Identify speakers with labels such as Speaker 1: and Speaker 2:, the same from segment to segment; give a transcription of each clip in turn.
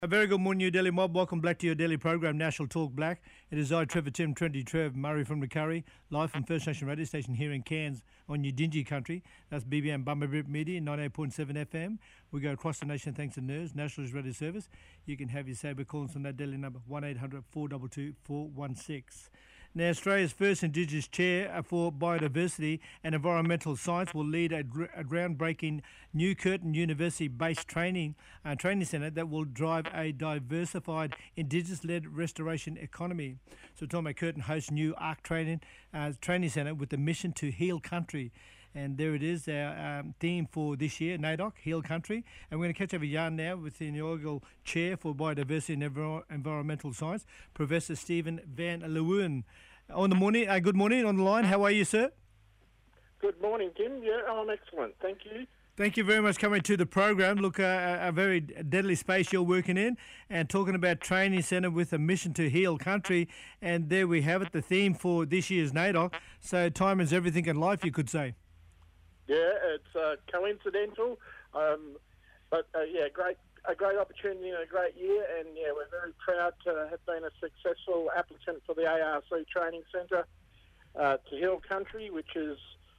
Speaker 1: A very good morning, New Delhi mob. Welcome back to your daily program, National Talk Black. It is I, Trevor Tim, Trendy Trev, Murray from the Curry, live from First Nation radio station here in Cairns on Udingi country. That's BBM Bumblebee Media, 98.7 FM. We go across the nation thanks to NERS, Nationalist Radio Service. You can have your saber calls on that daily number, 1800 422 416. Now, Australia's first Indigenous chair for biodiversity and environmental science will lead a groundbreaking New Curtin University-based training centre that will drive a diversified Indigenous-led restoration economy. So, Tom Curtin hosts new ARC training centre with the mission to heal country. And there it is, our theme for this year, NAIDOC, Heal Country. And we're going to catch up a yarn now with the inaugural Chair for Biodiversity and Environmental Science, Professor Stephen Van Leeuwen. Good morning on the line. How are you, sir?
Speaker 2: Good morning, Tim. Yeah, I'm excellent. Thank you.
Speaker 1: Thank you very much for coming to the program. Look, a very deadly space you're working in and talking about training centre with a mission to heal country. And there we have it, the theme for this year's NAIDOC. So time is everything in life, you could say.
Speaker 2: Yeah, it's coincidental, but a great opportunity and a great year, and yeah, we're very proud to have been a successful applicant for the ARC Training Centre to Heal Country, which is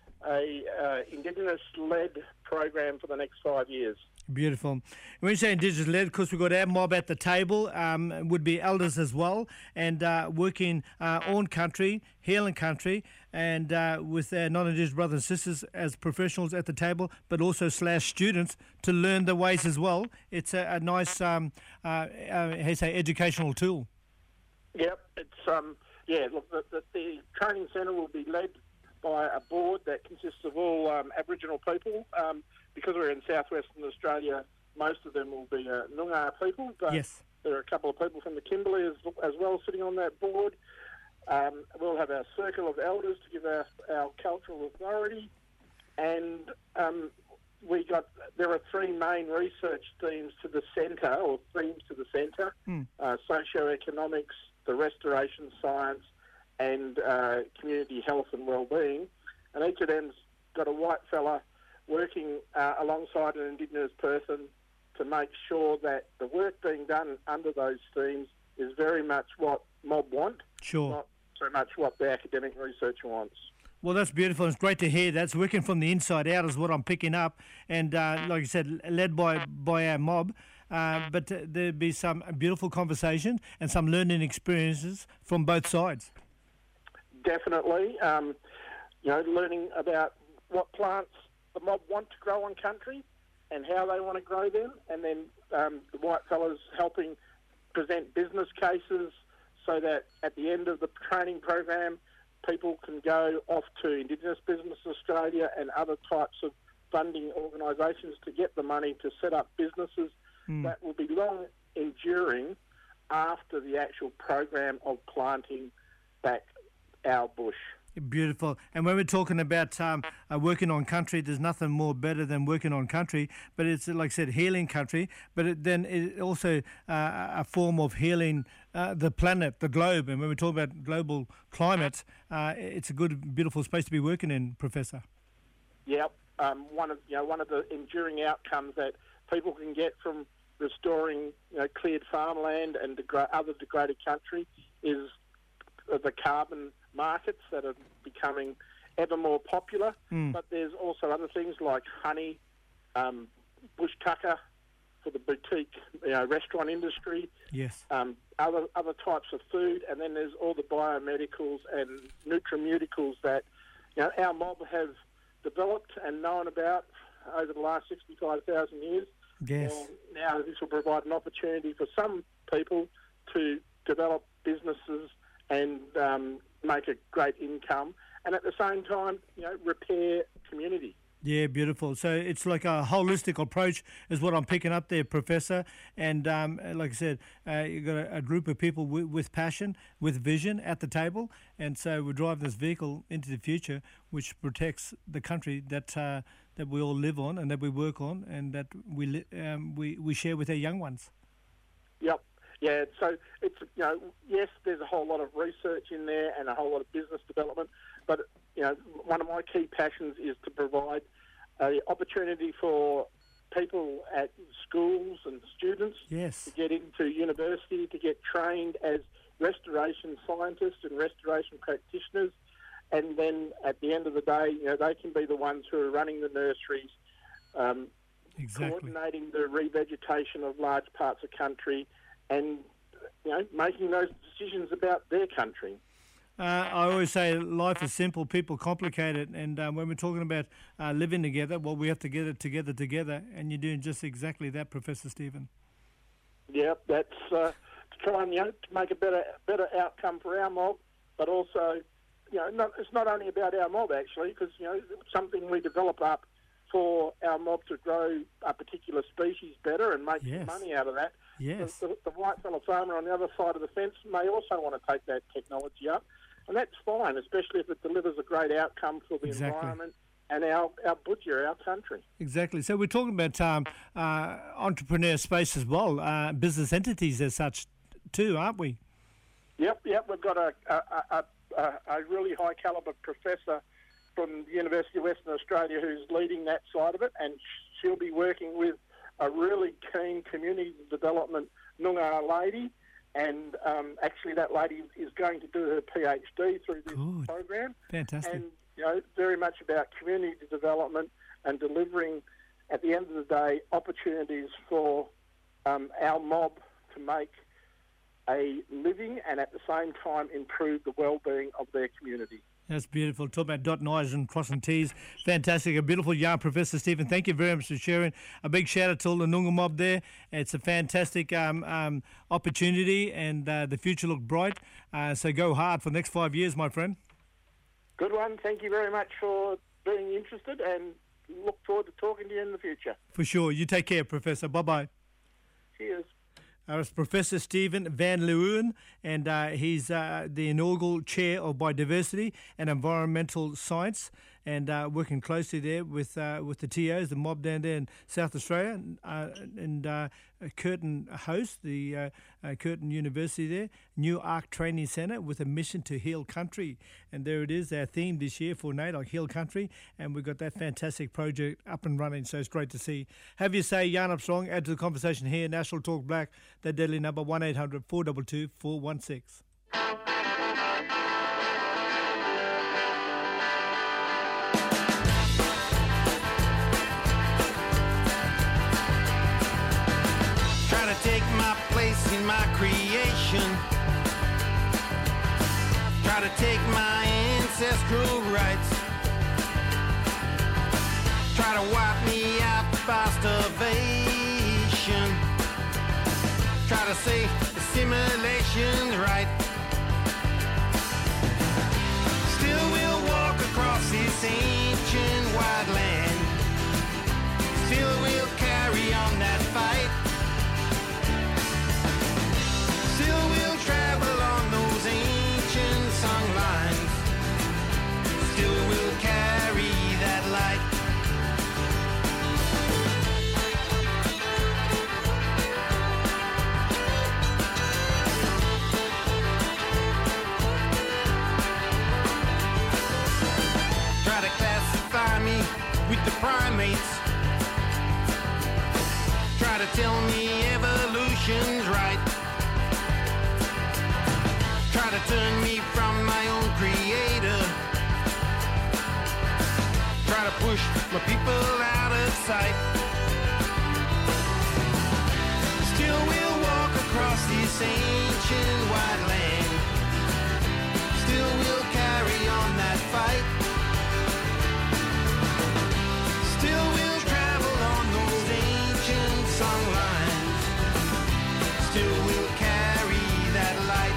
Speaker 2: a Indigenous-led program for the next 5 years.
Speaker 1: Beautiful. When you say Indigenous-led, of course, we've got our mob at the table, would be elders as well, and working on country, healing country, and with their non-Indigenous brothers and sisters as professionals at the table, but also students to learn the ways as well. It's a nice, educational tool.
Speaker 2: Yep. It's look, the training centre will be led by a board that consists of all Aboriginal people. Because we're in southwestern Australia, most of them will be Noongar people, but
Speaker 1: yes,
Speaker 2: there are a couple of people from the Kimberley as well sitting on that board. We'll have our circle of elders to give our cultural authority, and there are three main research themes to the centre, or themes to the centre, socioeconomics, the restoration science, and community health and wellbeing, and each of them's got a white fella working alongside an Indigenous person to make sure that the work being done under those themes is very much what mob want,
Speaker 1: sure,
Speaker 2: not so much what the academic researcher wants.
Speaker 1: Well, that's beautiful. It's great to hear. That's working from the inside out is what I'm picking up. And like you said, led by our mob. But there'll be some beautiful conversation and some learning experiences from both sides.
Speaker 2: Definitely. Learning about what plants the mob want to grow on country and how they want to grow them. And then the white fellas helping present business cases so that at the end of the training program, people can go off to Indigenous Business Australia and other types of funding organisations to get the money to set up businesses that will be long enduring after the actual program of planting back our bush.
Speaker 1: Beautiful. And when we're talking about working on country, there's nothing more better than working on country, but it's, like I said, healing country, but it's also a form of healing the planet, the globe. And when we talk about global climate, it's a good, beautiful space to be working in, Professor.
Speaker 2: Yep. One of the enduring outcomes that people can get from restoring cleared farmland and other degraded country is the carbon markets that are becoming ever more popular. But there's also other things like honey, bush tucker for the boutique restaurant industry.
Speaker 1: Yes.
Speaker 2: Other types of food, and then there's all the biomedicals and nutraceuticals that our mob have developed and known about over the last 65,000 years.
Speaker 1: Yes.
Speaker 2: Now this will provide an opportunity for some people to develop businesses and make a great income, and at the same time, repair community.
Speaker 1: Yeah, beautiful. So it's like a holistic approach is what I'm picking up there, Professor. And like I said, you've got a group of people with passion, with vision at the table. And so we're driving this vehicle into the future, which protects the country that we all live on and that we work on and that we share with our young ones.
Speaker 2: Yep. Yeah, so it's, yes, there's a whole lot of research in there and a whole lot of business development, but, one of my key passions is to provide an opportunity for people at schools and students
Speaker 1: Yes.
Speaker 2: to get into university, to get trained as restoration scientists and restoration practitioners. And then at the end of the day, they can be the ones who are running the nurseries,
Speaker 1: Exactly.
Speaker 2: coordinating the revegetation of large parts of country, and making those decisions about their country.
Speaker 1: I always say life is simple, people complicate it. And when we're talking about living together, well, we have to get it together. And you're doing just exactly that, Professor Stephen.
Speaker 2: Yeah, that's to try and to make a better outcome for our mob, but also it's not only about our mob actually, because it's something we develop up for our mob to grow a particular species better and make
Speaker 1: Yes.
Speaker 2: money out of that.
Speaker 1: Yes.
Speaker 2: The whitefella farmer on the other side of the fence may also want to take that technology up, and that's fine, especially if it delivers a great outcome for the
Speaker 1: Exactly.
Speaker 2: environment and our butcher, our country.
Speaker 1: Exactly. So we're talking about entrepreneur space as well, business entities as such too, aren't we?
Speaker 2: Yep. We've got a really high calibre professor from the University of Western Australia who's leading that side of it, and she'll be working with a really keen community development Noongar lady, and actually that lady is going to do her PhD through this
Speaker 1: Good.
Speaker 2: program.
Speaker 1: Fantastic.
Speaker 2: And very much about community development and delivering, at the end of the day, opportunities for our mob to make a living and at the same time improve the well-being of their community.
Speaker 1: That's beautiful. Talk about dotting I's and crossing T's. Fantastic. A beautiful yarn, Professor Stephen. Thank you very much for sharing. A big shout out to all the Noongar mob there. It's a fantastic opportunity, and the future looks bright. So go hard for the next 5 years, my friend.
Speaker 2: Good one. Thank you very much for being interested, and look forward to talking to you in the future.
Speaker 1: For sure. You take care, Professor. Bye-bye.
Speaker 2: Cheers.
Speaker 1: It's Professor Stephen Van Leeuwen, and he's the inaugural Chair of Biodiversity and Environmental Science, and working closely there with the TOs, the mob down there in South Australia, and Curtin hosts the Curtin University there, New Arc Training Centre with a mission to heal country. And there it is, our theme this year for NAIDOC, Heal Country, and we've got that fantastic project up and running, so it's great to see. Have you say, Yarn Up Strong, add to the conversation here, National Talk Black, the deadly number 1800 422 416.
Speaker 3: Take my place in my creation. Try to take my ancestral rights. Try to wipe me out by starvation. Try to say assimilation's right. Still we'll walk across this ancient white land. Still we'll carry on that fight. Still we'll travel on those ancient song lines. Still we'll carry that light. Try to classify me with the primates. Try to tell me evolution's right. Try to turn me from my own creator. Try to push my people out of sight. Still we'll walk across this ancient white land. Still we'll carry on that fight. Still we'll travel on those ancient song lines. Still we'll carry that light.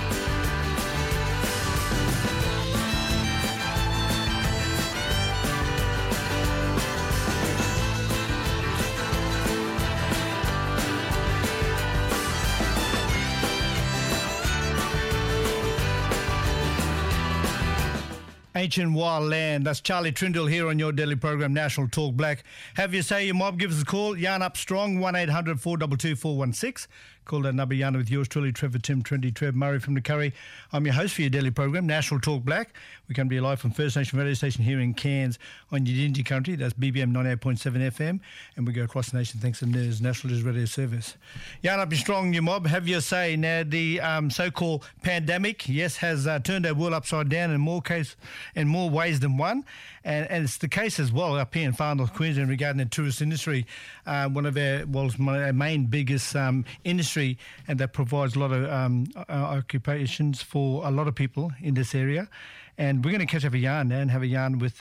Speaker 1: Ancient Wild Land. That's Charlie Trindle here on your daily program, National Talk Black. Have you say your mob, give us a call. Yarn Up Strong, 1800 422 416. called Another Yarn with yours truly, Trevor Tim, Trendy Trev, Murray from the Curry. I'm your host for your daily program, National Talk Black. We come to you live from First Nation radio station here in Cairns on Yidinji country. That's BBM 98.7 FM. And we go across the nation thanks to NIRS, National News Radio Service. Yarn up your strong, new mob. Have your say. Now, the so-called pandemic, yes, has turned our world upside down in more ways than one. And it's the case as well up here in Far North Queensland regarding the tourist industry, one of our main biggest industry, and that provides a lot of occupations for a lot of people in this area. And we're going to catch up a yarn now and have a yarn with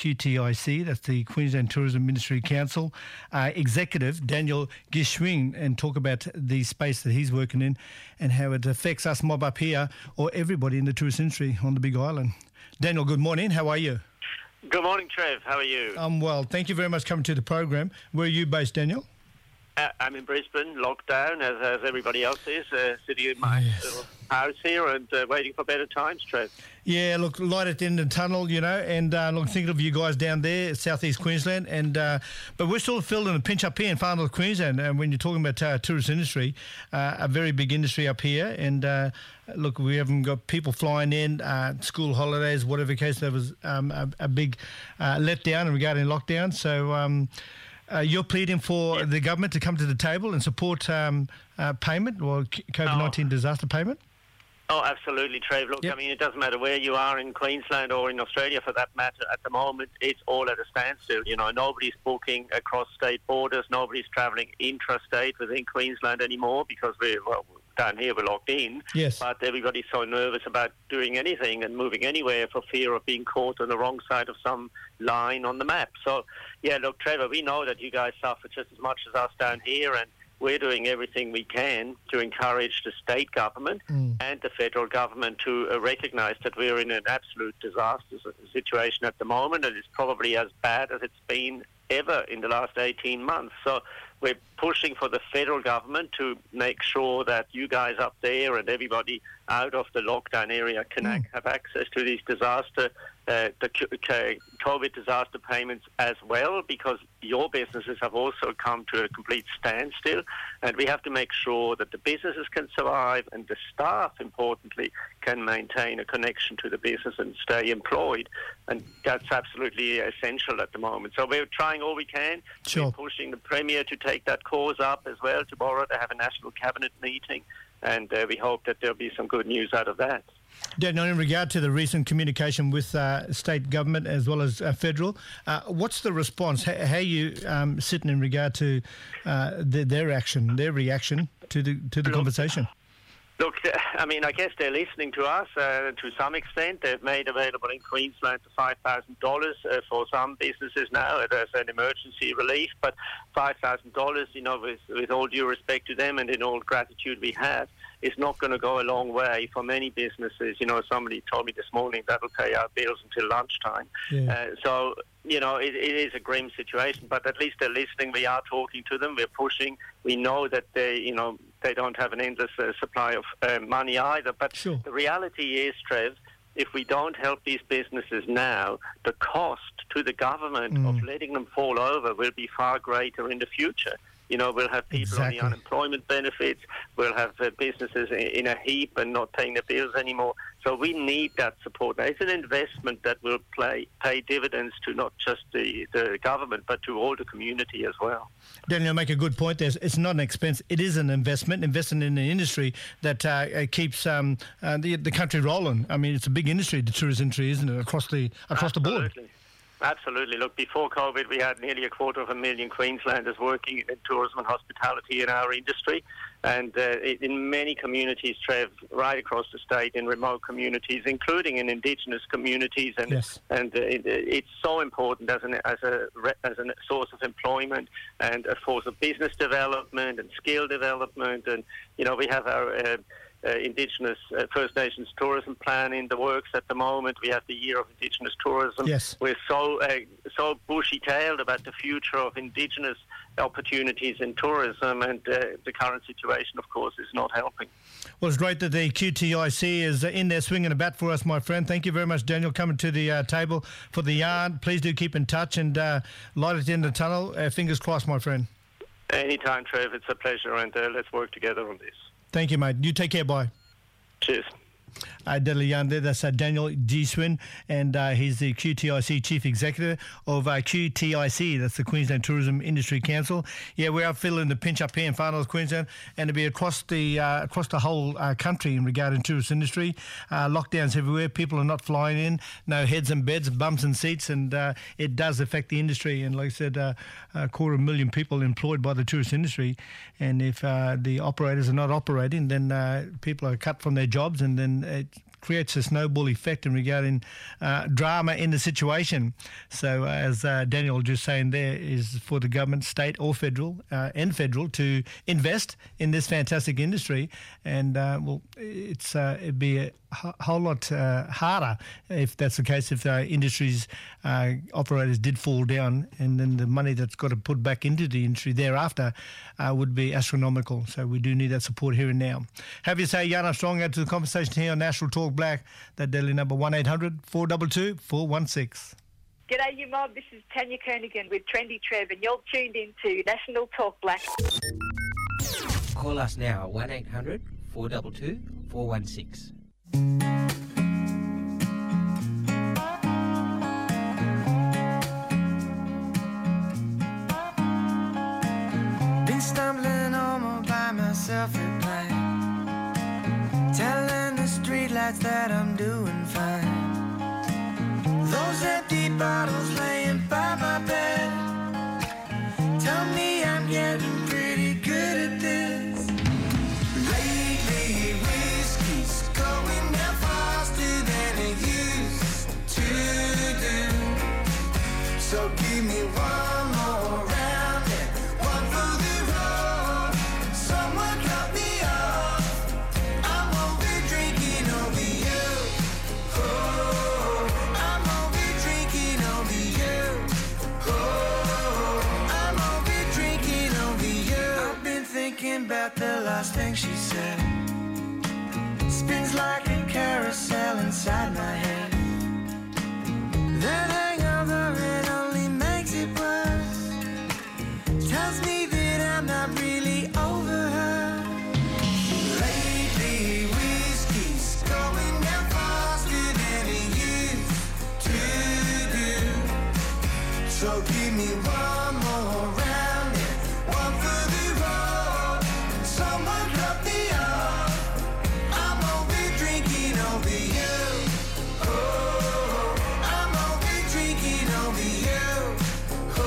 Speaker 1: QTIC, that's the Queensland Tourism Ministry Council, executive Daniel Gishwing, and talk about the space that he's working in and how it affects us mob up here or everybody in the tourist industry on the Big Island. Daniel, good morning. How are you?
Speaker 4: Good morning, Trev. How are you?
Speaker 1: I'm well. Thank you very much for coming to the program. Where are you based, Daniel?
Speaker 4: I'm in Brisbane, locked down, as everybody else is, sitting in my little house here and waiting for better times, Trev.
Speaker 1: Yeah, look, light at the end of the tunnel, you know, and look, thinking of you guys down there, southeast Queensland, and but we're still feeling a pinch up here in Far North Queensland. And when you're talking about tourist industry, a very big industry up here, and look, we haven't got people flying in, school holidays, whatever the case. There was a big letdown regarding lockdown. So you're pleading for the government to come to the table and support payment or COVID-19 disaster payment?
Speaker 4: Oh, absolutely, Trev. Look, I mean, it doesn't matter where you are in Queensland or in Australia for that matter. At the moment, it's all at a standstill. You know, nobody's booking across state borders. Nobody's travelling intrastate within Queensland anymore because down here we're locked in.
Speaker 1: Yes.
Speaker 4: But everybody's so nervous about doing anything and moving anywhere for fear of being caught on the wrong side of some line on the map. So, yeah, look, Trevor, we know that you guys suffer just as much as us down here, and we're doing everything we can to encourage the state government and the federal government to recognise that we're in an absolute disaster situation at the moment, and it's probably as bad as it's been ever in the last 18 months. So we're pushing for the federal government to make sure that you guys up there and everybody out of the lockdown area can have access to these the COVID disaster payments as well, because your businesses have also come to a complete standstill, and we have to make sure that the businesses can survive and the staff, importantly, can maintain a connection to the business and stay employed, and that's absolutely essential at the moment. So we're trying all we can.
Speaker 1: Sure.
Speaker 4: We're pushing the Premier to take that cause up as well tomorrow. They have a National Cabinet meeting, and we hope that there'll be some good news out of that.
Speaker 1: Daniel, in regard to the recent communication with state government as well as federal, what's the response? How are you sitting in regard to their reaction to the conversation?
Speaker 4: Look, I mean, I guess they're listening to us to some extent. They've made available in Queensland $5,000 for some businesses now as an emergency relief. But $5,000, you know, with all due respect to them and in all gratitude we have, is not going to go a long way for many businesses. You know, somebody told me this morning that'll pay our bills until lunchtime. Yeah. So, you know, it is a grim situation, but at least they're listening. We are talking to them. We're pushing. We know that they don't have an endless supply of money either. But
Speaker 1: sure.
Speaker 4: The reality is, Trev, if we don't help these businesses now, the cost to the government of letting them fall over will be far greater in the future. You know, we'll have people on the unemployment benefits. We'll have businesses in a heap and not paying their bills anymore. So we need that support. Now, it's an investment that will pay dividends to not just the government, but to all the community as well.
Speaker 1: Daniel, make a good point there. It's not an expense. It is an investment, investing in an industry that keeps the country rolling. I mean, it's a big industry, the tourist industry, isn't it, across the board?
Speaker 4: Absolutely. Look, before COVID, we had nearly 250,000 Queenslanders working in tourism and hospitality in our industry. And in many communities, Trev, right across the state, in remote communities, including in Indigenous communities. And
Speaker 1: yes.
Speaker 4: And it's so important as a source of employment and a source of business development and skill development. And, you know, we have our Indigenous First Nations tourism plan in the works at the moment. We have the Year of Indigenous Tourism.
Speaker 1: Yes.
Speaker 4: We're so bushy-tailed about the future of Indigenous opportunities in tourism, and the current situation, of course, is not helping.
Speaker 1: Well, it's great that the QTIC is in there swinging a bat for us, my friend. Thank you very much, Daniel, coming to the table for the yarn. Please do keep in touch and light at the end of the tunnel. Fingers crossed, my friend.
Speaker 4: Anytime, Trev. It's a pleasure, and let's work together on this.
Speaker 1: Thank you, mate. You take care. Bye.
Speaker 4: Cheers.
Speaker 1: Deadly Yarn there. That's Daniel G. Swin, and he's the QTIC Chief Executive of QTIC. That's the Queensland Tourism Industry Council. Yeah, we are feeling the pinch up here in Far North Queensland, and to be across the whole country in regard to tourist industry. Lockdowns everywhere. People are not flying in. No heads and beds, bums and seats, and it does affect the industry. And like I said, 250,000 people employed by the tourist industry, and if the operators are not operating, then people are cut from their jobs, and then it creates a snowball effect in regarding drama in the situation. So as Daniel just saying there, is for the government, state or federal, to invest in this fantastic industry. And it'd be a whole lot harder if that's the case, if the industry's operators did fall down, and then the money that's got to put back into the industry thereafter would be astronomical. So we do need that support here and now. Have you say, Yana Strong, add to the conversation here on National Talk Black, that daily number 1-800-422-416.
Speaker 5: G'day, you mob. This is Tanya Kernigan with Trendy Trev, and you're tuned into National Talk Black.
Speaker 6: Call us now, 1-800-422-416.
Speaker 3: Been stumbling home by myself at night, telling the streetlights that I'm doing fine. Those empty bottles laying by my bed tell me I'm getting pretty good at this. Lately, whiskey's going down faster than it used to do. So give me one more round and one for the road. Someone cut me off. I'm over drinking over you. Oh, I'm over drinking over you. Oh, I'm over drinking over you. I've been thinking about the last thing she said. Spins like a carousel inside my head. That hangover, it only makes it worse. Tells me that I'm not really over her. Lately, whiskey's going down faster than it used to do. So give me one more round and one for the road. Someone cut me off. I'm over drinking over you. Oh, I'm over drinking over you. Oh,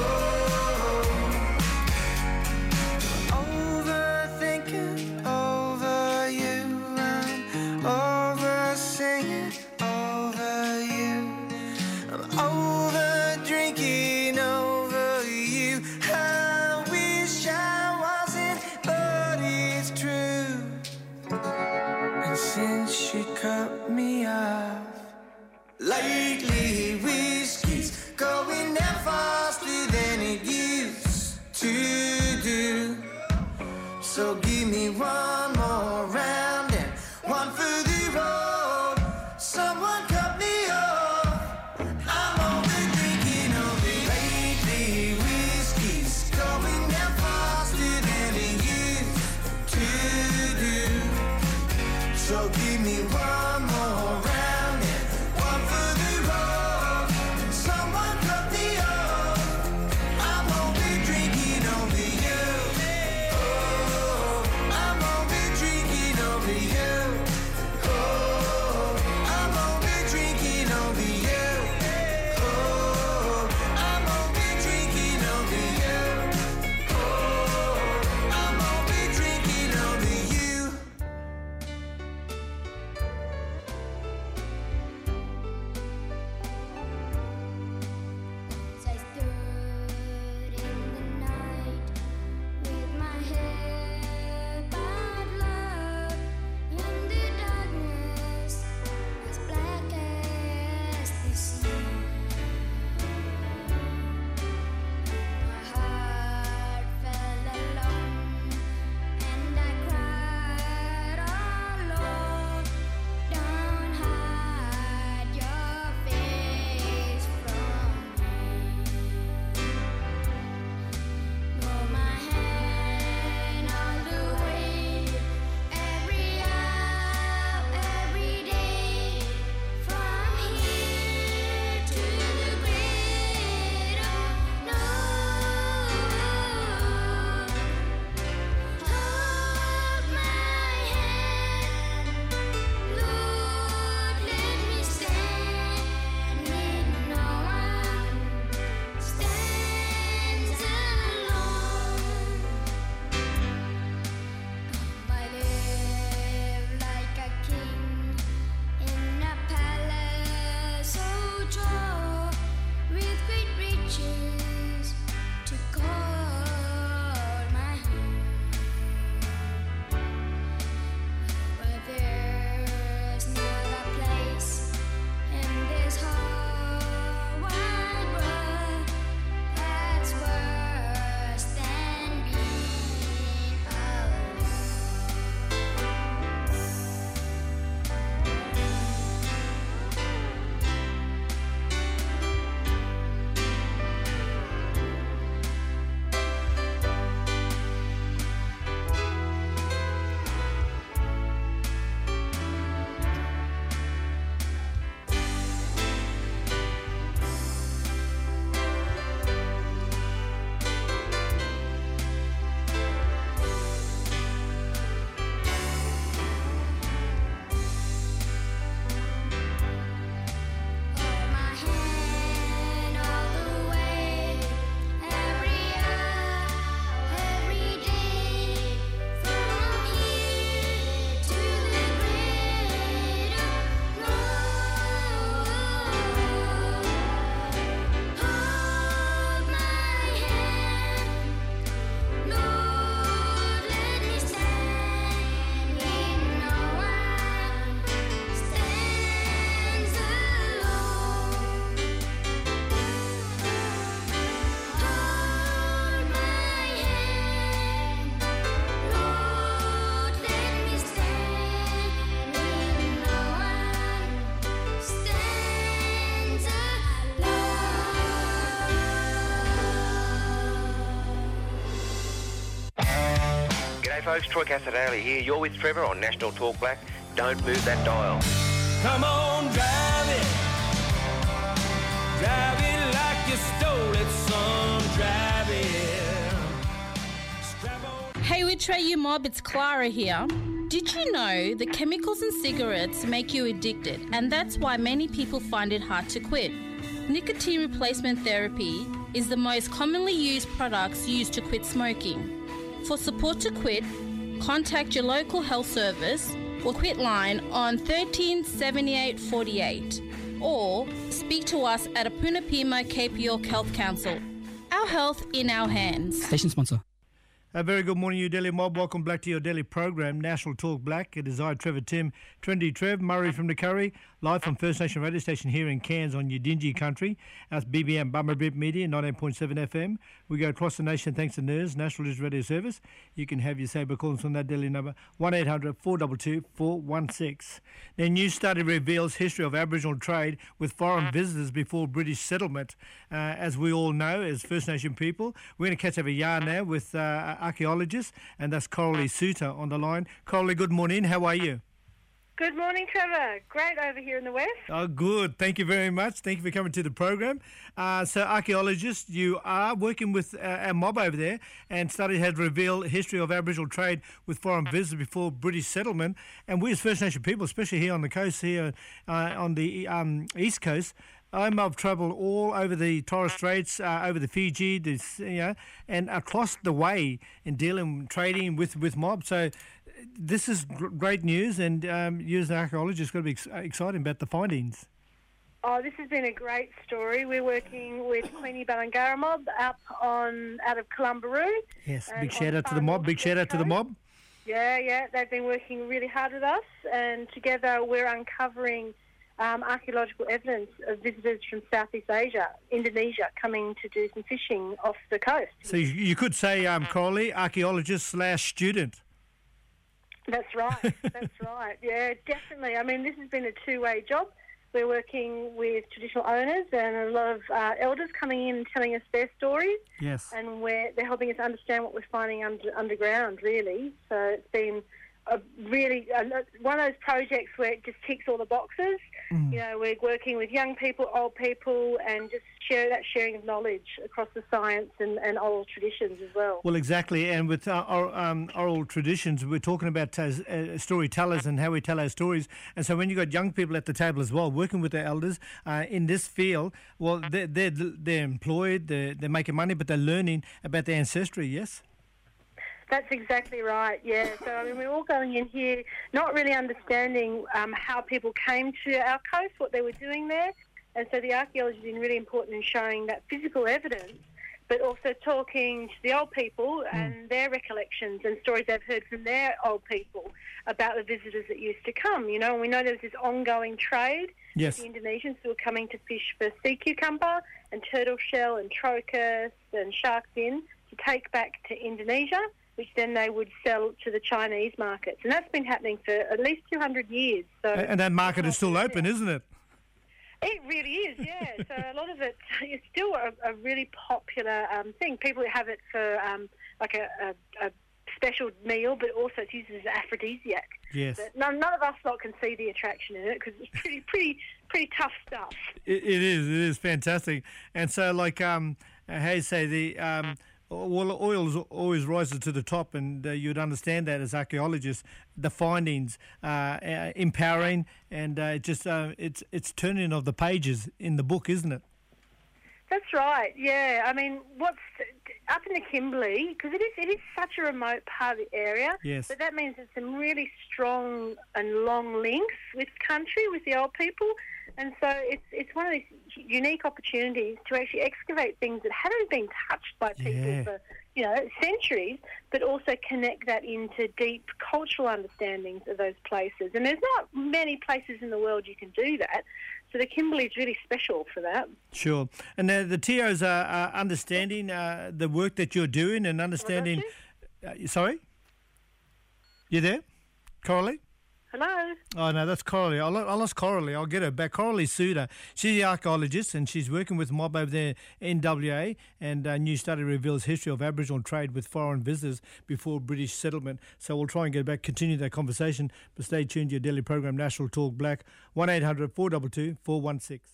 Speaker 3: overthinking over you. I'm over singing over you. I'm over drinking over you. I wish I wasn't, but it's true. And since she cut me off, lately whiskey's going down faster than it used to do. So give me one more round and one for the road. Someone cut me off. I'm over drinking over you. Lately whiskey's going down faster than it used to do. So give me one more round and one for the road. Someone cut me off. I'm over drinking over you. Oh, I'm over drinking over you. Oh, I'm over drinking over you. Oh, I'm over drinking over you. Oh, I'm over drinking over you.
Speaker 7: I stood in the night with my head bowed low, and
Speaker 8: folks, Troy Casadale here. You're with Trevor on National Talk Black. Don't move that dial.
Speaker 9: Come on, drive it. Drive it like you stole it, son. Drive it. Strap on.
Speaker 10: Hey, we Trey You Mob, it's Clara here. Did you know that chemicals in cigarettes make you addicted, and that's why many people find it hard to quit? Nicotine replacement therapy is the most commonly used products used to quit smoking. For support to quit, contact your local health service or quit line on 13 78 48 or speak to us at Apunapima Cape York Health Council. Our health in our hands.
Speaker 11: Station sponsor.
Speaker 1: A very good morning, you Daily Mob. Welcome back to your daily program, National Talk Black. It is I, Trevor Tim, Trendy Trev, Murray from the Curry, live from First Nation radio station here in Cairns on Udingi country. That's BBM Bummerbip Media, 98.7 FM. We go across the nation thanks to NERS, National News Radio Service. You can have your saber calls on that daily number, 1800 422 416. Now, new study reveals history of Aboriginal trade with foreign visitors before British settlement. As we all know, as First Nation people, we're going to catch up a yarn now with archaeologist, and that's Coralie Suter on the line. Coralie, good morning. How are you?
Speaker 12: Good morning, Trevor. Great over here in the west.
Speaker 1: Oh, good. Thank you very much. Thank you for coming to the program. So, archaeologist, you are working with our mob over there, and study has revealed history of Aboriginal trade with foreign visitors before British settlement. And we as First Nation people, especially here on the coast, here on the east coast, I've travelled all over the Torres Straits, over the Fiji, and across the way in dealing, trading with mob. So this is great news, and you as an archaeologist got to be excited about the findings.
Speaker 12: Oh, this has been a great story. We're working with Queenie Balangara mob out of Columbaroo.
Speaker 1: Yes, big shout out to the mob. Big shout out to the mob.
Speaker 12: Yeah, they've been working really hard with us, and together we're uncovering archaeological evidence of visitors from Southeast Asia, Indonesia, coming to do some fishing off the coast.
Speaker 1: So you could say, Coralie, archaeologist/student.
Speaker 12: That's right. That's right. Yeah, definitely. I mean, this has been a two-way job. We're working with traditional owners and a lot of elders coming in and telling us their stories.
Speaker 1: Yes.
Speaker 12: And they're helping us understand what we're finding underground, really. So it's been one of those projects where it just ticks all the boxes. You know, we're working with young people, old people, and just sharing of knowledge across the science and oral traditions as well.
Speaker 1: Well, exactly. And with our oral traditions, we're talking about storytellers and how we tell our stories. And so when you've got young people at the table as well, working with their elders in this field, well, they're employed, they're making money, but they're learning about their ancestry, yes?
Speaker 12: That's exactly right, yeah. So, I mean, we're all going in here not really understanding how people came to our coast, what they were doing there. And so the archaeology has been really important in showing that physical evidence, but also talking to the old people and their recollections and stories they've heard from their old people about the visitors that used to come, you know. And we know there's this ongoing trade.
Speaker 1: Yes.
Speaker 12: The Indonesians who were coming to fish for sea cucumber and turtle shell and trochus and shark fin to take back to Indonesia, which then they would sell to the Chinese markets. And that's been happening for at least 200 years. So
Speaker 1: and that market is still open, isn't it?
Speaker 12: It really is, yeah. So a lot of it is still a really popular thing. People have it for like a special meal, but also it's used as an aphrodisiac.
Speaker 1: Yes.
Speaker 12: But none of us lot can see the attraction in it because it's pretty tough stuff.
Speaker 1: It is fantastic. And so, like, how you say, the oil always rises to the top, and you'd understand that as archaeologists, the findings empowering, and it's turning of the pages in the book, isn't it?
Speaker 12: That's right. Yeah, I mean, what's up in the Kimberley, because it is such a remote part of the area.
Speaker 1: Yes.
Speaker 12: But that means there's some really strong and long links with country, with the old people. And so it's one of these unique opportunities to actually excavate things that haven't been touched by people for, centuries, but also connect that into deep cultural understandings of those places. And there's not many places in the world you can do that. So the Kimberley is really special for that.
Speaker 1: Sure. And the TOs are understanding the work that you're doing and understanding... sorry? You there, Coralie?
Speaker 12: Hello?
Speaker 1: Oh, no, that's Coralie. I lost Coralie. I'll get her back. Coralie Suda. She's the archaeologist, and she's working with Mob over there in WA, and a new study reveals history of Aboriginal trade with foreign visitors before British settlement. So we'll try and get back, continue that conversation, but stay tuned to your daily program, National Talk Black, 1-800-422-416.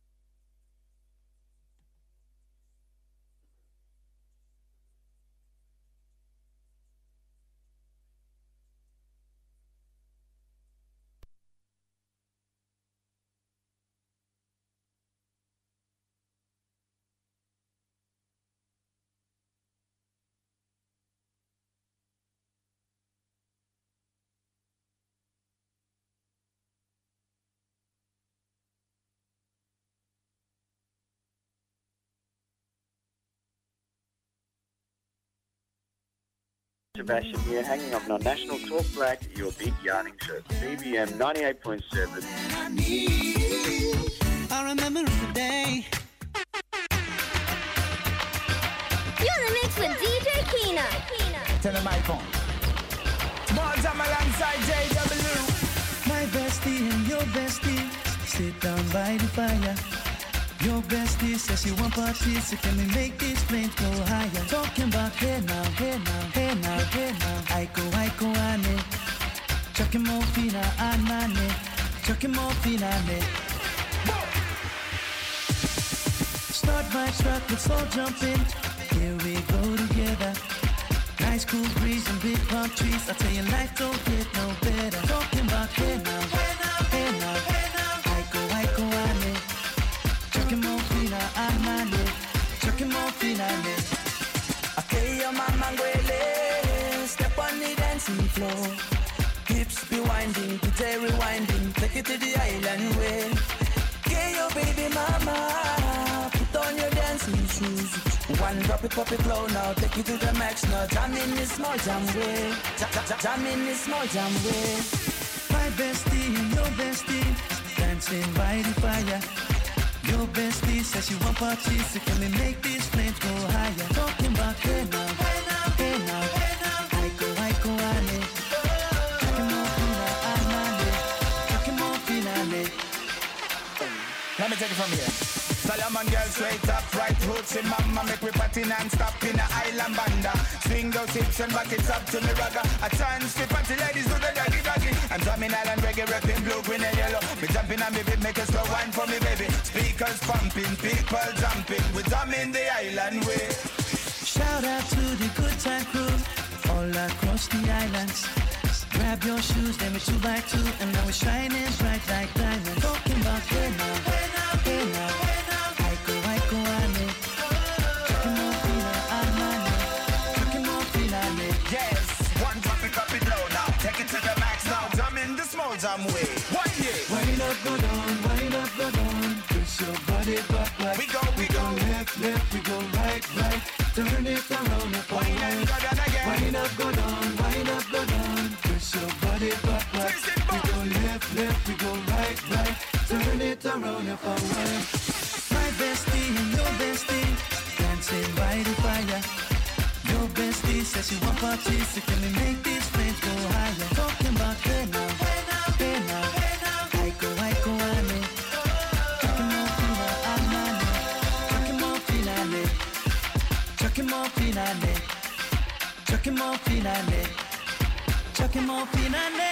Speaker 11: Sebastian here, hanging up on National Talk Black, your big yarning show. BBM 98.7.
Speaker 3: I remember the day.
Speaker 7: You're in the mix with DJ Kino.
Speaker 3: Turn on my phone. Small time alongside JW. My bestie and your bestie sit down by the fire. Your bestie says you want parties, so can we make these flames go higher? Talking about hey now, hey now, hey now, hey now. Aiko, ane. Chucking more fina, anane. Chucking more fina, ane. Start vibes rock, let's all jump in. Here we go together. Nice cool breeze and big palm trees. I tell you, life don't get no better. Talking about hey now, hey now, hey now, hey now. Aiko, ane. Chucking more fina, anane. Chucking more fina, ane. Okay, your mama gwele. Step on the dancing floor. Hips be winding, DJ rewinding. Take it to the island way. Okay, your baby mama. Put on your dancing shoes. One drop it, pop it low now. Take it to the max now. Jam in this small jam way. Jam in this small jam way. My bestie and your bestie dancing by the fire. Your bestie says you want parties, so can we make these flames go higher? Talking about hey now, hey now, hey now, hey now. Aiko, ane. Chucking more fina, anane. Chucking more fina, ane. Let me take it from here. Solomon girls straight up, right roots in mama. Make we party non-stop in a island banda. Swing those hips and back it up to me ragga. A chance for party ladies do the doggy doggy. I'm drumming island reggae, rapping blue, green and yellow. Me jumping on me beat, make a slow wine for me baby. Speakers pumping, people jumping. We drumming the island way. Shout out to the good time crew all across the islands. Grab your shoes, then we 2x2, and now we're shining bright like diamonds. Talking about hey now, hey now, hey now, hey now. Aiko, ane. Chucking more fina, anane. Chucking more fina, ane. Yes, one drop it low now. Take it to the max now. Jump in the small jam way. One year. Wind up, go down, wind up, go down. Push your body back like we go left, we go right. Turn it around and forward. Wind up, go down, wind up, go down. Push your body back like we go left, we go right. Turn it around and forward. My bestie and your bestie dancing by the fire. Your bestie says you want parties, so can we make these flames go higher? Talking about hey now, hey now, hey now, hey now. Aiko, ane. Chucking more fina, anane. Chucking more fina, ane. Chucking more fina, ane. Chucking more fina, ane. Chucking more fina, ane.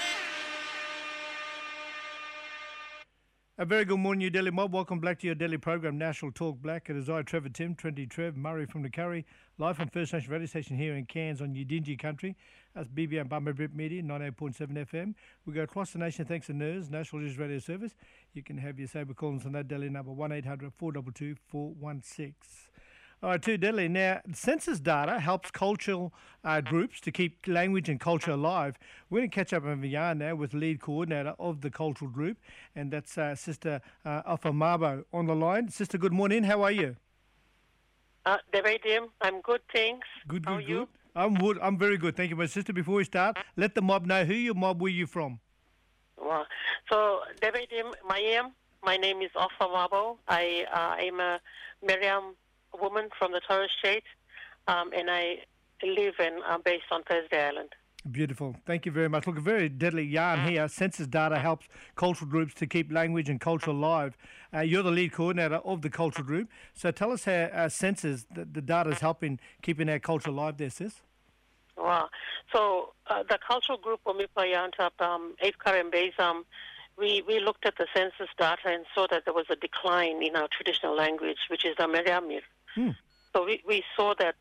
Speaker 1: A very good morning, New Delhi Mob. Welcome back to your daily program, National Talk Black. It is I, Trevor Tim, 20 Trev, Murray from the Curry, live from First Nation Radio Station here in Cairns on Udingi Country. That's BBM Bumberbip Media, 98.7 FM. We go across the nation thanks to NERS, National News Radio Service. You can have your saber calls on that Delhi number, 1-800-422-416. All right, to Delhi. Now, census data helps cultural groups to keep language and culture alive. We're going to catch up in Yarn now with lead coordinator of the cultural group, and that's Sister Alpha Mabo on the line. Sister, good morning. How are you?
Speaker 13: Devadim, I'm good, thanks.
Speaker 1: Good.
Speaker 13: How are you?
Speaker 1: I'm very good, thank you. My sister, before we start, let the mob know who your mob were you from.
Speaker 13: Well, so, Devadim, my name is Alpha Mabo. I am a Miriam woman from the Torres Strait, and I live and I'm based on Thursday Island.
Speaker 1: Beautiful. Thank you very much. Look, a very deadly yarn here. Census data helps cultural groups to keep language and culture alive. You're the lead coordinator of the cultural group. So tell us how Census, the data is helping keeping our culture alive there, sis.
Speaker 13: Wow. So the cultural group, Omipa Yantap, Apekar and Bezam, we looked at the census data and saw that there was a decline in our traditional language, which is the Meriamir. So we saw that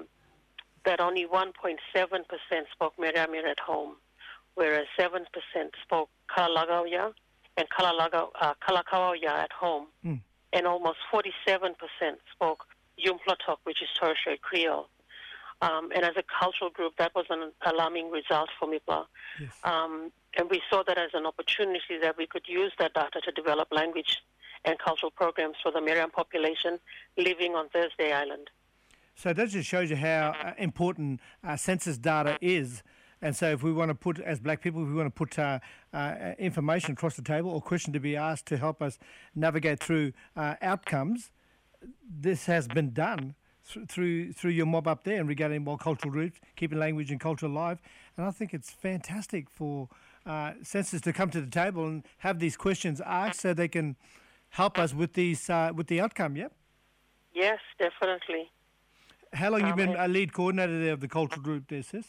Speaker 13: that only 1.7% spoke Meriamir at home, whereas 7% spoke Kalalagawaya and Kalakawaya at home, and almost 47% spoke Yumplatok, which is Tertiary Creole. And as a cultural group, that was an alarming result for MIPA.
Speaker 1: Yes.
Speaker 13: And we saw that as an opportunity that we could use that data to develop language and cultural programs for the Meriam population living on Thursday Island.
Speaker 1: So that just shows you how important census data is. And so if we want to put, as black people, if we want to put information across the table or question to be asked to help us navigate through outcomes, this has been done through your mob up there and regarding cultural roots, keeping language and culture alive. And I think it's fantastic for census to come to the table and have these questions asked so they can help us with these with the outcome, yeah?
Speaker 13: Yes, definitely.
Speaker 1: How long have you been a lead coordinator there of the cultural group there, sis?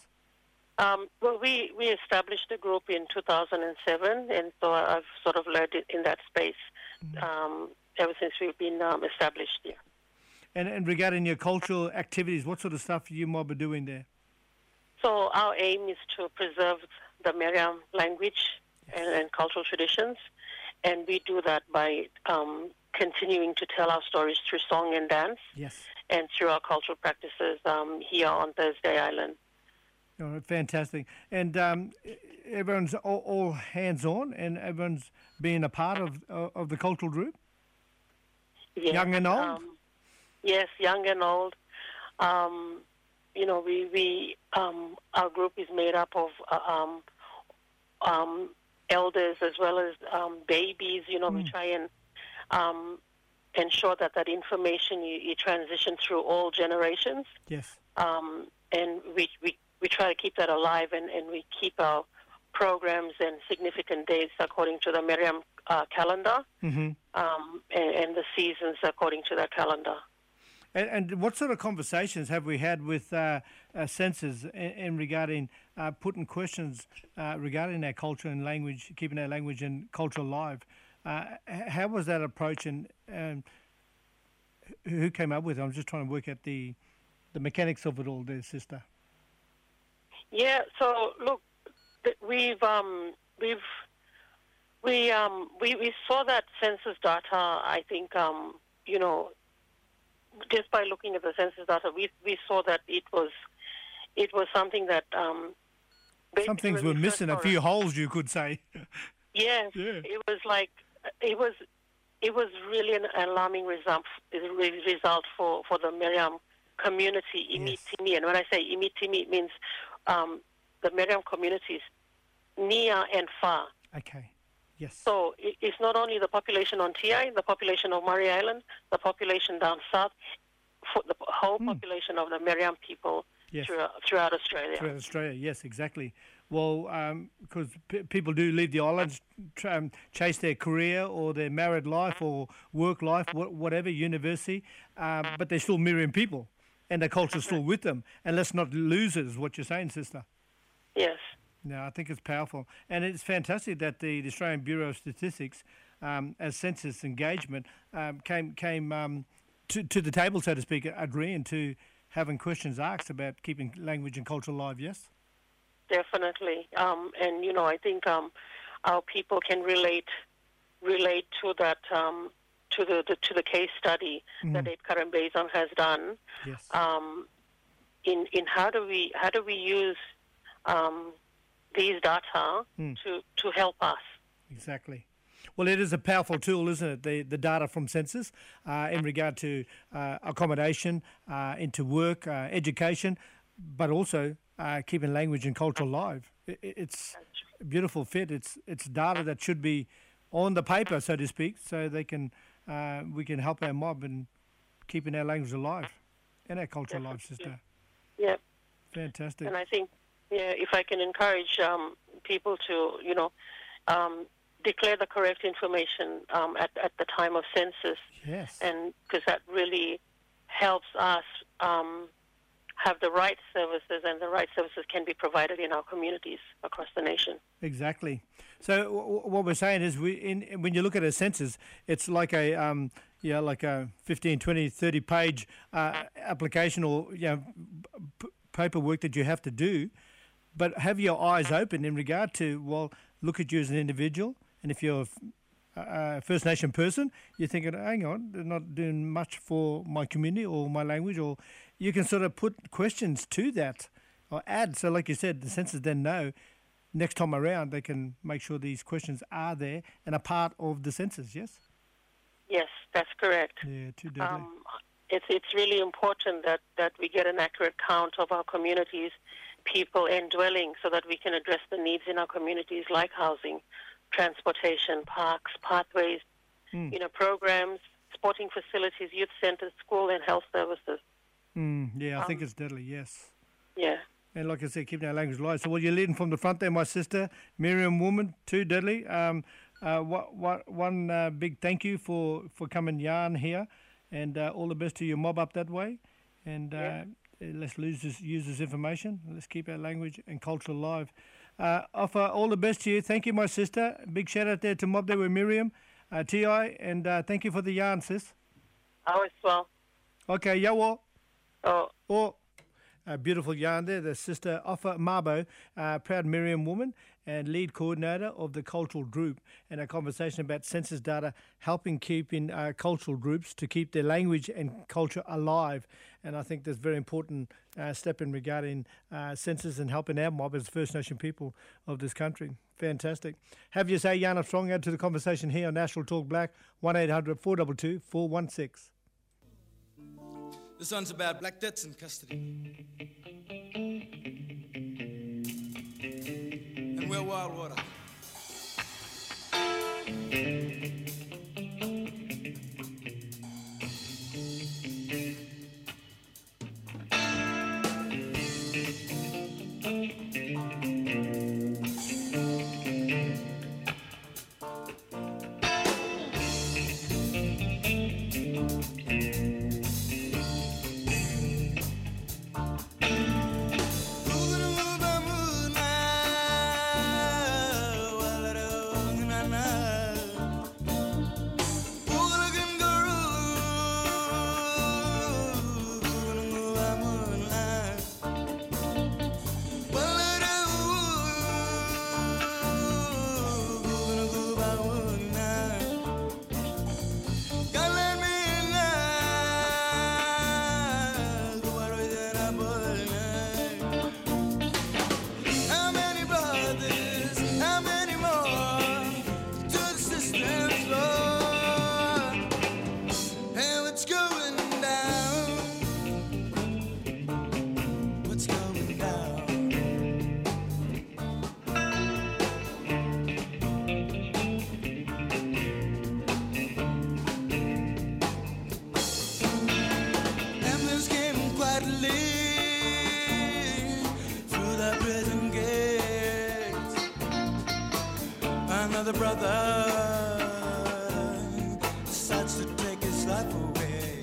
Speaker 13: Well, we established the group in 2007, and so I've sort of led it in that space ever since we've been established here.
Speaker 1: And regarding your cultural activities, what sort of stuff you mob are doing there?
Speaker 13: So our aim is to preserve the Meriam language and cultural traditions, and we do that by continuing to tell our stories through song and dance, and through our cultural practices here on Thursday Island.
Speaker 1: Oh, fantastic. And everyone's all hands-on, and everyone's being a part of the cultural group?
Speaker 13: Yes,
Speaker 1: young and old?
Speaker 13: Yes, young and old. You know, we our group is made up of elders as well as babies. You know, we try and ensure that information you transition through all generations.
Speaker 1: Yes.
Speaker 13: And we try to keep that alive, and we keep our programs and significant dates according to the Meriam calendar, and the seasons according to that calendar.
Speaker 1: And what sort of conversations have we had with census in regarding putting questions regarding our culture and language, keeping our language and culture alive? How was that approach, and who came up with it? I'm just trying to work out the mechanics of it all there, sister.
Speaker 13: Yeah, so look, we saw that census data. I think you know, just by looking at the census data, we saw that it was something that
Speaker 1: some things were missing, a few holes, you could say.
Speaker 13: Yes, it was like it was really an alarming result for the Meriam community, Imitimi. And when I say Imitimi, it means the Meriam communities near and far.
Speaker 1: Okay. Yes.
Speaker 13: So it's not only the population on TI, the population of Murray Island, the population down south, for the whole population of the Meriam people throughout Australia.
Speaker 1: Throughout Australia, yes, exactly. Well, because people do leave the islands, chase their career or their married life or work life, whatever, university, but they're still Meriam people, and their culture's still with them. And let's not lose it, is what you're saying, sister.
Speaker 13: Yes.
Speaker 1: No, I think it's powerful. And it's fantastic that the Australian Bureau of Statistics, as census engagement, came to the table, so to speak, agreeing to having questions asked about keeping language and culture alive, yes?
Speaker 13: Definitely. And, you know, I think our people can relate to that, to the case study that Apekar and Bezam has done.
Speaker 1: Yes.
Speaker 13: In how do we use these data to help us.
Speaker 1: Exactly. Well, it is a powerful tool, isn't it? The data from census in regard to accommodation, into work, education, but also keeping language and culture alive. It's a beautiful fit. It's data that should be on the paper, so to speak, so we can help our mob in keeping our language alive and our culture alive, sister.
Speaker 13: Yep.
Speaker 1: Fantastic.
Speaker 13: And I think if I can encourage people to, declare the correct information at the time of census.
Speaker 1: Yes.
Speaker 13: And because that really helps us have the right services, and the right services can be provided in our communities across the nation.
Speaker 1: Exactly. So what we're saying is, when you look at a census, it's like a 15, 20, 30 page application or paperwork that you have to do. But have your eyes open in regard to, look at you as an individual. And if you're a First Nation person, you're thinking, hang on, they're not doing much for my community or my language, or you can sort of put questions to that or add. So like you said, the census then know next time around they can make sure these questions are there and are part of the census, yes?
Speaker 13: Yes, that's correct.
Speaker 1: Yeah, too deadly.
Speaker 13: It's really important that we get an accurate count of our communities, people and dwellings, so that we can address the needs in our communities like housing, transportation, parks, pathways, programs, sporting facilities, youth centers, school and health services.
Speaker 1: I think it's deadly, yes.
Speaker 13: Yeah.
Speaker 1: And like I said, keeping our language alive. So, you're leading from the front there, my sister, Miriam Woman, too deadly. One big thank you for coming yarn here, and all the best to your mob up that way. And let's use this information. Let's keep our language and culture alive. Offer all the best to you. Thank you, my sister. Big shout out there to mob there with Miriam, T.I., and thank you for the yarn, sis.
Speaker 13: Oh, as well.
Speaker 1: Okay, yawa.
Speaker 13: Oh.
Speaker 1: Beautiful yarn there, the sister Offa Mabo, proud Miriam woman and lead coordinator of the cultural group, and a conversation about census data helping keep in cultural groups to keep their language and culture alive. And I think that's a very important step in regarding census and helping our mob as First Nation people of this country. Fantastic. Have you say Yana Strong add to the conversation here on National Talk Black, 1-800-422-416.
Speaker 14: This one's about black debts in custody. And we're wild water. Another brother decides to take his life away.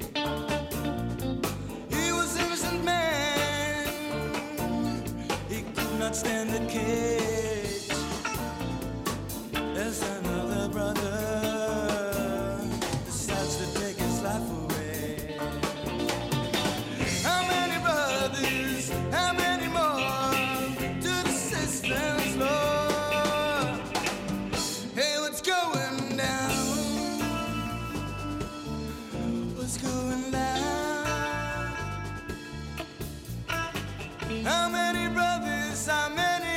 Speaker 14: He was an innocent man, he could not stand the cage. There's another brother decides to take his life away. How many brothers, how many more to the system's law? How many brothers, how many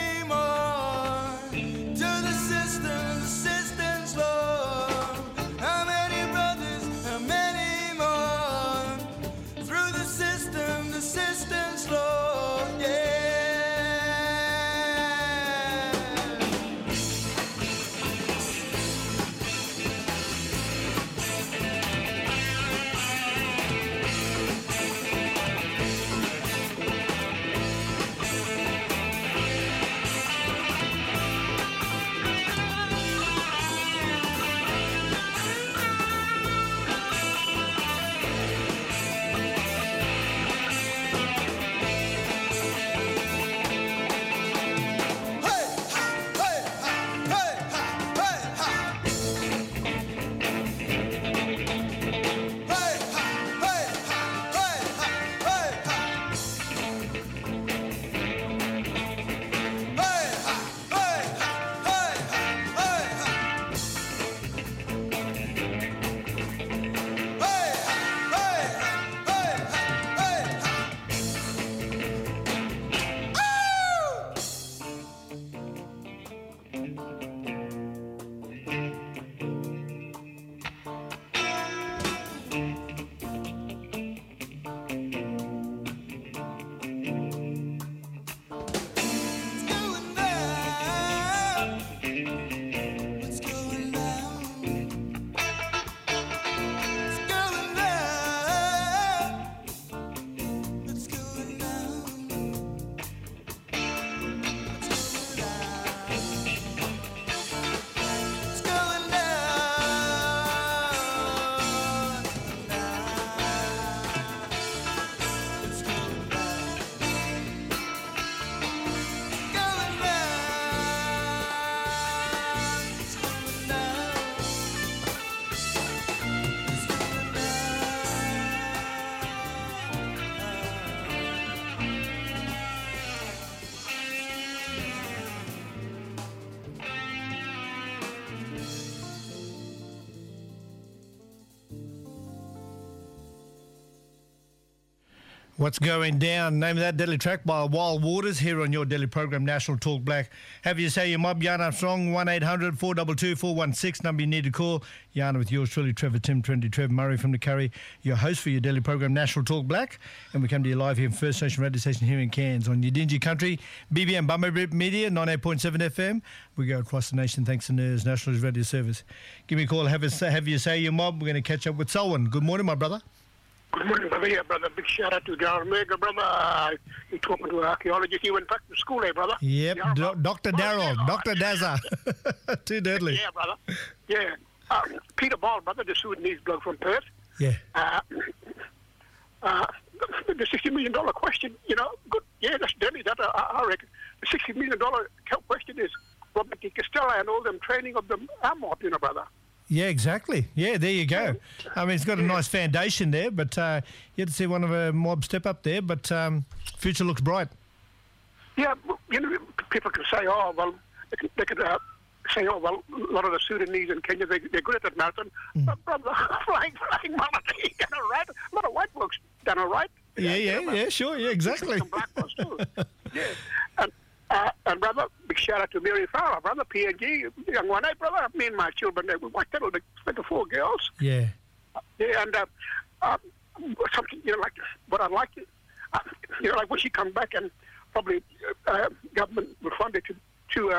Speaker 1: What's going down? Name of that deadly track by Wild Waters here on your daily program, National Talk Black. Have you say your mob, Yana Strong, 1-800-422-416, number you need to call. Yana with yours truly, Trevor Tim, Trendy Trev Murray from the Curry, your host for your daily program, National Talk Black. And we come to you live here in First Nation Radio Station here in Cairns on your dingy country, BBM Bumblebee Media, 98.7 FM. We go across the nation thanks to NERS, National Radio Service. Give me a call, have you say your mob. We're going to catch up with Selwyn. Good morning, my brother.
Speaker 15: Good morning, brother. Yeah, brother. Big shout out to Darren Mega, brother. He taught me to archaeologist. He went back to school, brother.
Speaker 1: Yep, Dr. Darryl, Dr. Dazza. Too deadly.
Speaker 15: Yeah, brother. Yeah. Peter Ball, brother, the Sudanese bloke from Perth.
Speaker 1: Yeah.
Speaker 15: The $60 million question, good. Yeah, that's deadly. That I reckon. The $60 million question is Robert D. Costello and all them training of the arm mob, brother.
Speaker 1: Yeah, exactly. Yeah, there you go. I mean, it's got a nice foundation there, but you had to see one of a mob step up there, but future looks bright.
Speaker 15: Yeah, people can say, oh, well, they could say, oh, well, a lot of the Sudanese in Kenya, they're good at that marathon. But, brother, flying marathon, done all right. A lot of white folks done all right.
Speaker 1: Yeah, sure, yeah, exactly.
Speaker 15: Some black folks, too. Yeah. And brother, big shout out to Mary Farah, brother, PNG, young one, brother. Me and my children, we white settled the 4 girls.
Speaker 1: Yeah.
Speaker 15: Yeah, and something, like what I'd like, like when she comes back and probably government will fund it to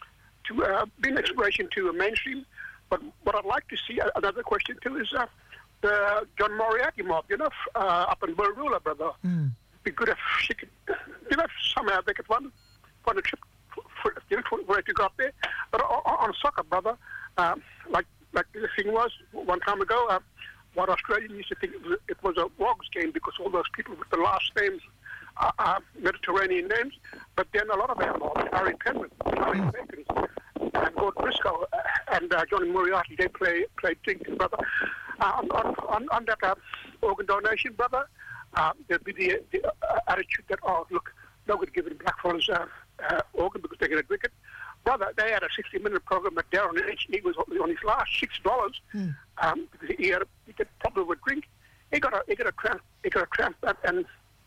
Speaker 15: be an inspiration to a mainstream. But what I'd like to see, another question too, is the John Moriarty mob, up in Burrula, brother. Be good if she could, somehow they could fund a trip for her to go up there. But on soccer, brother, like the thing was one time ago, what Australians used to think it was a Wogs game because all those people with the last names are Mediterranean names. But then a lot of our mobs, Harry Penman, Harry Bacon, and Gordon Briscoe, and Johnny Moriarty, they played things, brother. On that organ donation, brother, there'd be the attitude that, oh, look, nobody giving blackfellas organ because they're going to drink it. Brother, they had a 60-minute program at Darren H. He was on his last $6 because he had a problem with drink. He got a tramp and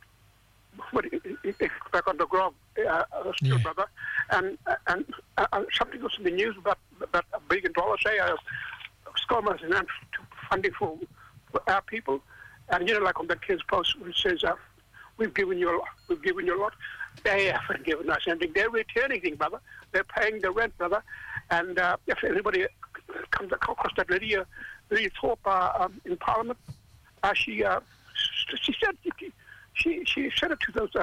Speaker 15: he back on the grog, still, brother. And something was in the news about $1 billion, say, ScoMo's announced funding for our people. And like on that kid's post where it says, we've given you a lot. They haven't given us anything. They're returning things, brother. They're paying the rent, brother. And if anybody comes across that Lydia Thorpe in Parliament, she said it to those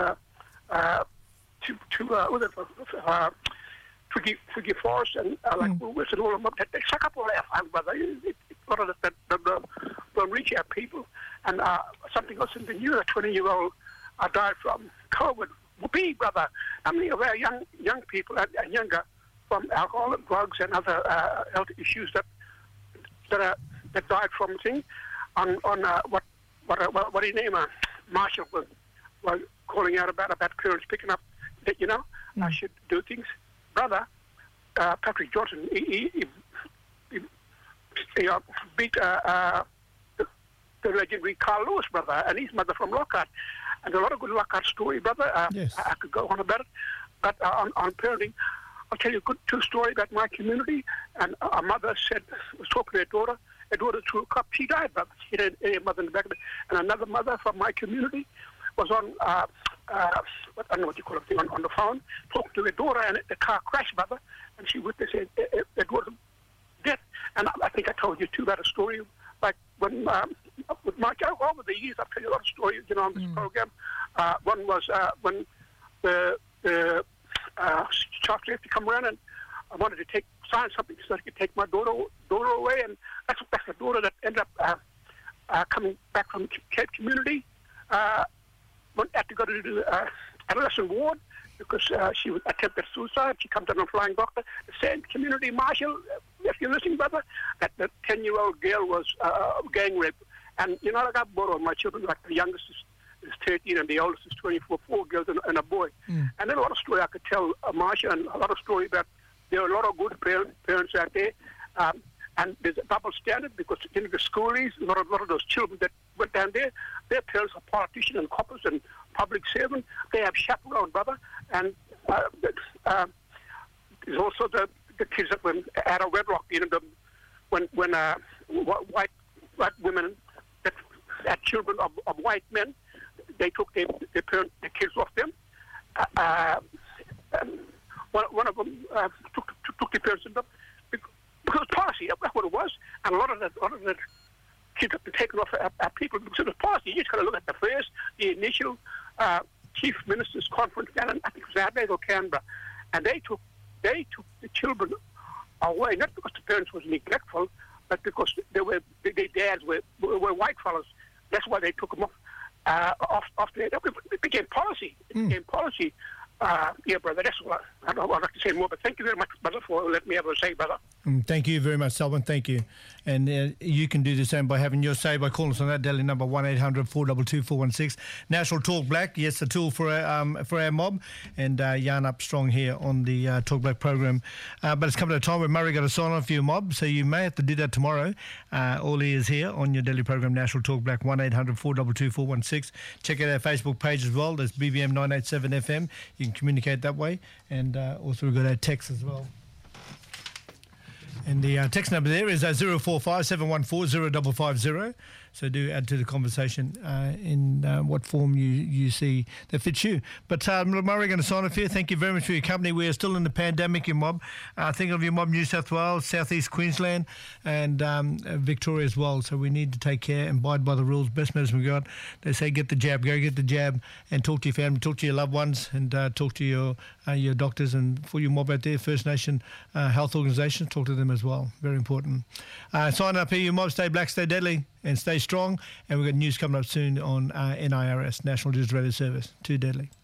Speaker 15: Twiggy Forest and Woolworths and all of them. They suck up all our funds, brother. A lot of that don't reach our people. And something else in the news, a 20-year-old died from COVID. Whoopee, brother. How many of our young people and younger from alcohol and drugs and other health issues that died from things on what do you name Marshall was calling out about parents picking up that I should do things, brother. Patrick Johnson he beat the legendary Carl Lewis, brother, and his mother from Lockhart. And a lot of good Lockhart story, brother.
Speaker 1: Yes.
Speaker 15: I could go on about it. But on parenting, I'll tell you a good true story about my community. And a mother was talking to her daughter. Her daughter threw a cup. She died, brother. She had a mother in the back of it. And another mother from my community was on, I don't know what you call it, on the phone, talking to her daughter, and the car crashed, brother. And she witnessed her daughter's death. And I think I told you, too, about a story. Like when, with my over the years, I've told you a lot of stories, on this program. One was when the child safety come around, and I wanted to sign something so I could take my daughter away, and that's the daughter that ended up coming back from Cape Community. Had to go to the adolescent ward because she was attempted suicide. She comes down on Flying Doctor. The same community marshal, if you're listening, brother, that 10-year-old girl was gang raped. And, I got both of my children, like the youngest is 13 and the oldest is 24, 4 girls and a boy. And then a lot of story I could tell Marsha, and a lot of story about there are a lot of good parents out there. And there's a double standard because in the schoolies, a lot of those children that went down there, their parents are politicians and coppers and public servants. They have chaperone, brother. And there's also the kids that went out of wedlock, when white women that had children of white men, they took their kids off them. One of them took the parents in them because policy. That's what it was. And a lot of the kids have been taken off our people because of policy. You just got to look at the initial chief ministers conference down in, I think it was Adelaide or Canberra, and they took the children away, not because the parents was neglectful, but because their dads were white fellas. That's why they took them off there. It became policy. Yeah, brother, that's what I'd like to say more, but thank you very much, brother, for letting me have a say, brother.
Speaker 1: Thank you very much, Selwyn. Thank you. And you can do the same by having your say by calling us on that Delhi number 1-800-422-416. National Talk Black, yes, a tool for our mob, and yarn up strong here on the Talk Black program. But it's come to a time where Murray got to sign off for your mob, so you may have to do that tomorrow. All ears here on your daily program, National Talk Black, 1-800-422-416. Check out our Facebook page as well. There's BBM 987 FM. You can communicate that way, and also we've got our text as well. And the text number there is 045 714 0550. So do add to the conversation in what form you see that fits you. But Murray, going to sign off here. Thank you very much for your company. We are still in the pandemic, your mob. Think of your mob, New South Wales, Southeast Queensland, and Victoria as well. So we need to take care and abide by the rules. Best medicine we got. They say get the jab. Go get the jab and talk to your family, talk to your loved ones, and talk to your doctors. And for your mob out there, First Nation health organisations, talk to them as well. Very important. Sign up here, your mob. Stay black, stay deadly, and stay strong. And we've got news coming up soon on NIRS, National Digital Radio Service. Too deadly.